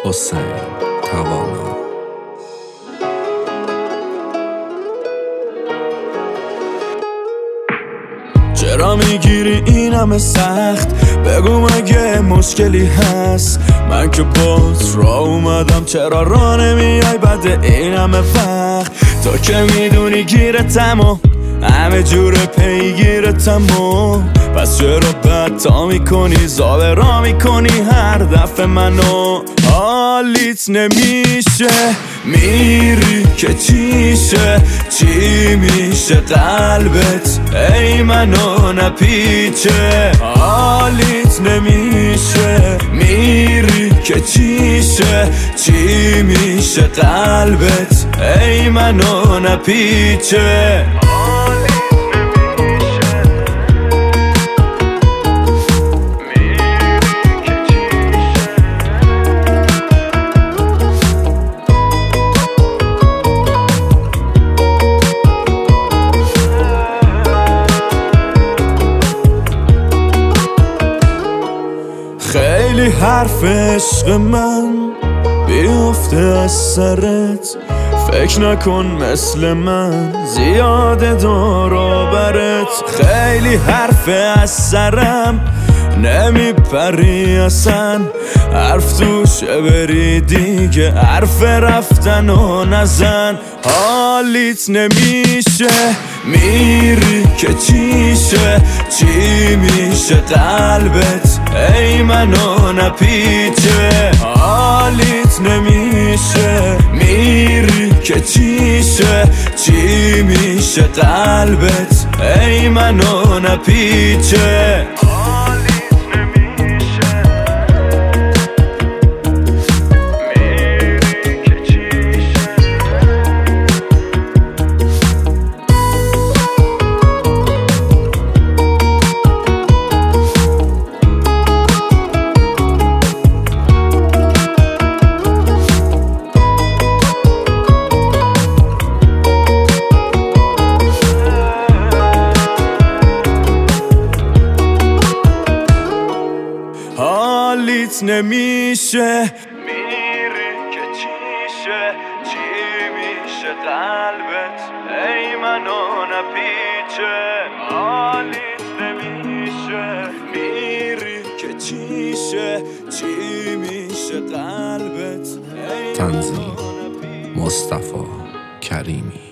حسین توانا. چرا میگیری این همه سخت؟ بگو مگه مشکلی هست؟ من که باز را اومدم، چرا را نمیای بعد این همه وقت؟ تو که میدونی گیرتم و همه جور پیگیرتم و پس چرا بدتا میکنی؟ زابه را میکنی هر دفعه منو. حالیت نمیشه، میری که چیشه؟ چی میشه قلبت؟ ای منو نپیچه. حالیت نمیشه، میری که چیشه؟ چی میشه قلبت؟ ای منو نپیچه. خیلی حرف عشق من بیفته از سرت، فکر نکن مثل من زیاده دور و برت. خیلی حرف از سرم نمیپری اصلا، حرف توشه بری دیگه، حرف رفتن و نزن. حالیت نمیشه، میری که چیشه؟ چی میشه قلبت؟ ای منو نپیچه. حالیت نمیشه، میری که چیشه؟ چی میشه قلبت؟ ای منو نپیچه. حالیت نمیشه، میری که چیشه؟ چی میشه قلبت؟ ای منو نپیچه. حالیت نمیشه، میری که چیشه؟ چی میشه قلبت؟ تنظیم مصطفی کریمی.